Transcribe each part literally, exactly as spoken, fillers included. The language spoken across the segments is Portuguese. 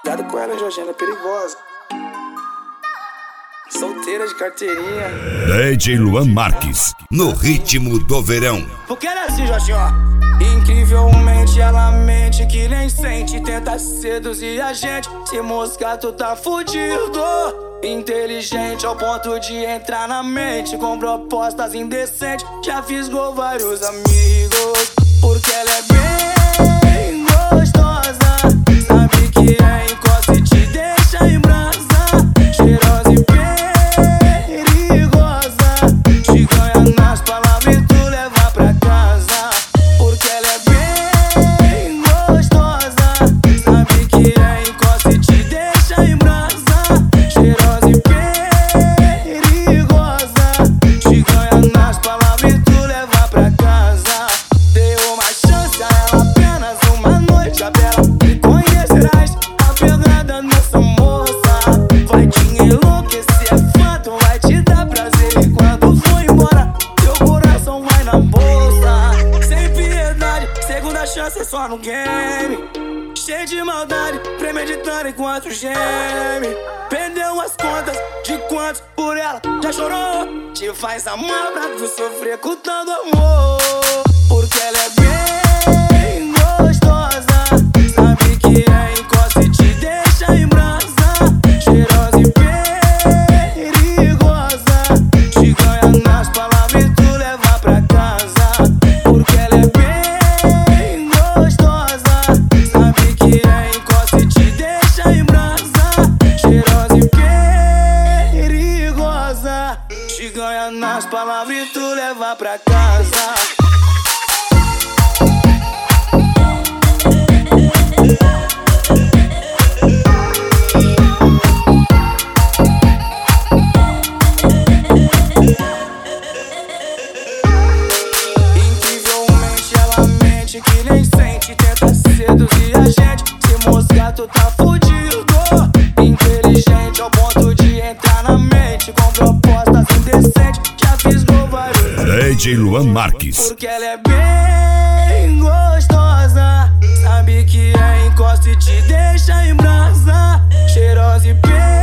Cuidado com ela, Jorginho, ela é perigosa. Solteira de carteirinha. D J Luan Marques, no ritmo do verão. Porque ela é assim, Jorginho, ó. Incrivelmente ela mente que nem sente, tenta seduzir a gente. Se moscar tu tá fudido. Inteligente ao ponto de entrar na mente com propostas indecentes. Já fisgou vários amigos. Porque ela é bem gostosa. Sabe que é encosta e te deixa em brasa. Cheirosa e perigosa. Te ganha nas palavras e tu leva pra casa. Porque ela é bem gostosa. Sabe que é encosta e te deixa em brasa. Cheirosa e perigosa. Te ganha nas palavras e tu leva pra casa. Dê uma chance a ela, apenas uma noite a bela. E conhecerás a pegada dessa moça. Vai te enlouquecer, é fato, vai te dar prazer. E quando for embora, teu coração vai na bolsa. Sem piedade, segunda chance só no game. Cheio de maldade, premeditando enquanto geme. Perdeu as contas de quantos por ela já chorou. Te faz amar pra tu sofrer com tanto amor. Porque ela é bem gostosa. Sabe que é encosta e te deixa em brasa. Cheirosa e perigosa. Te ganha nas palavras e tu leva pra casa. Porque ela é bem gostosa. Sabe que é encosta e te deixa em brasa. Cheirosa e perigosa. Te ganha nas palavras e tu leva pra casa. Que nem sente, tenta seduzir a gente. Se moscar tu tá fudido. Inteligente ao ponto de entrar na mente com propostas indecentes. Já fisgou vários D J Luan Marques. Porque ela é bem gostosa. Sabe que é encosta e te deixa em brasa. Cheirosa e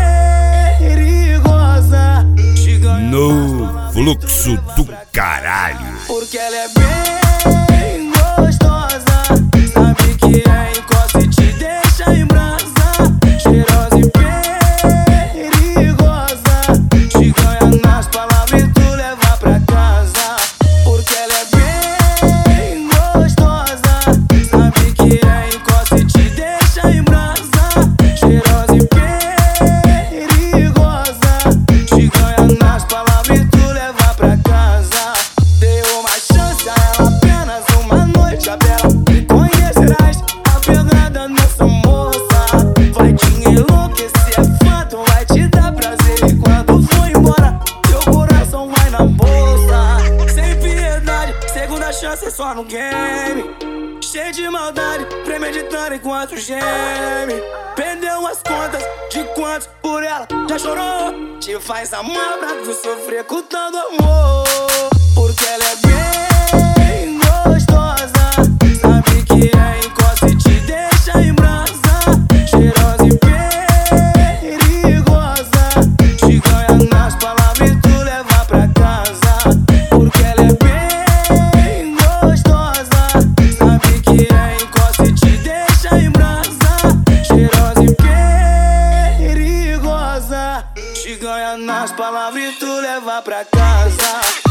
perigosa. Te ganha No fluxo do caralho. Porque ela é bem gostosa. Sabe que é encosta e te deixa em brasa. Cheirosa e perigosa. Te ganha nas palavras e tu leva pra casa. Porque ela é bem gostosa. Sabe que é encosta e te deixa em brasa. Cheirosa e perigosa. Te ganha nas palavras e tu leva pra casa. Dê uma chance a ela, apenas uma noite a bela. E conhecerás a pegada dessa moça. Vai te enlouquecer, é fato, vai te dar prazer. E quando for embora, teu coração vai na bolsa. Sem piedade, segunda chance só no game. Cheio de maldade, premeditando enquanto geme. Perdeu as contas de quantos por ela já chorou. Te faz amar pra tu sofrer com tanto amor. Porque ela é bem gostosa. Sabe que é encosta e te deixa em brasa. Cheirosa e perigosa. Te ganha nas palavras e tu leva pra casa. Porque ela é bem gostosa. Sabe que é encosta e te deixa em brasa. Cheirosa e perigosa. Te ganha nas palavras e tu leva pra casa.